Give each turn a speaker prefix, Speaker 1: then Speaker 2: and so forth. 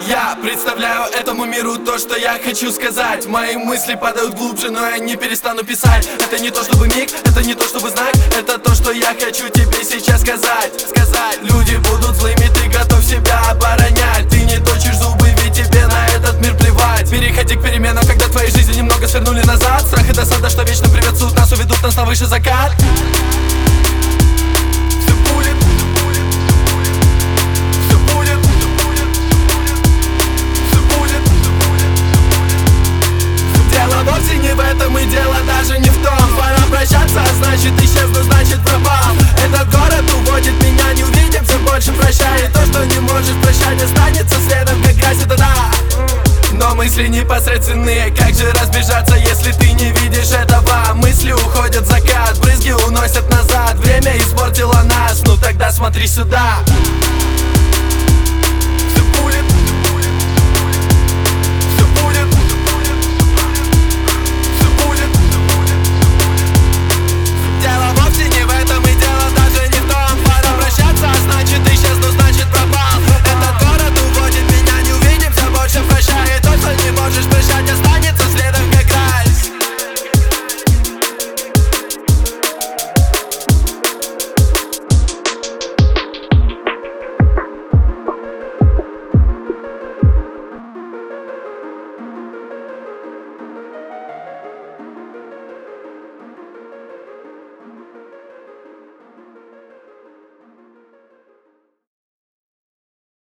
Speaker 1: Я представляю этому миру то, что я хочу сказать. Мои мысли падают глубже, но я не перестану писать. Это не то чтобы миг, это не то чтобы знак. Это то, что я хочу тебе сейчас сказать. Люди будут злыми, ты готов себя оборонять. Ты не точишь зубы, ведь тебе на этот мир плевать. Переходи к переменам, когда твоей жизни немного свернули назад. Страх и досада, что вечно приветствуют нас, уведут нас на выше закат. Вовсе не в этом и дело, даже не в том. Пора прощаться, значит исчезну, значит пропал. Этот город уводит меня, не увидимся больше, прощай. И то, что не можешь прощать, останется следом, как грязь, это да. Но мысли непосредственные, как же разбежаться, если ты не видишь этого? Мысли уходят в закат, брызги уносят назад. Время испортило нас, ну тогда смотри сюда.